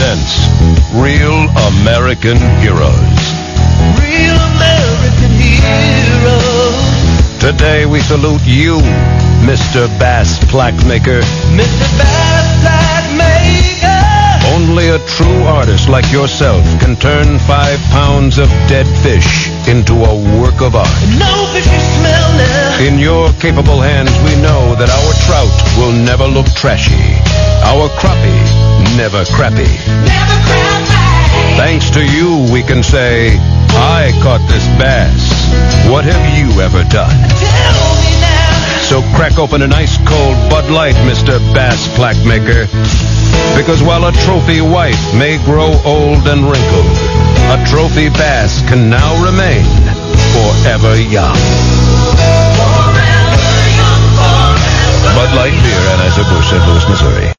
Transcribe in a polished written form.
presents Real American Heroes. Real American heroes. Today we salute you, Mr. Bass Plaque Maker. Mr. Bass Plaque Maker. Only a true artist like yourself can turn 5 pounds of dead fish into a work of art. No fishy smell now. In your capable hands, we know that our trout will never look trashy. Our crappie, never crappy. Never crappy. Thanks to you, we can say, I caught this bass. What have you ever done? Tell me now. So crack open an ice-cold Bud Light, Mr. Bass Plaque Maker. Because while a trophy wife may grow old and wrinkled, a trophy bass can now remain forever young. Forever young, forever Bud Light Beer, Anheuser-Busch, St. Louis, Missouri.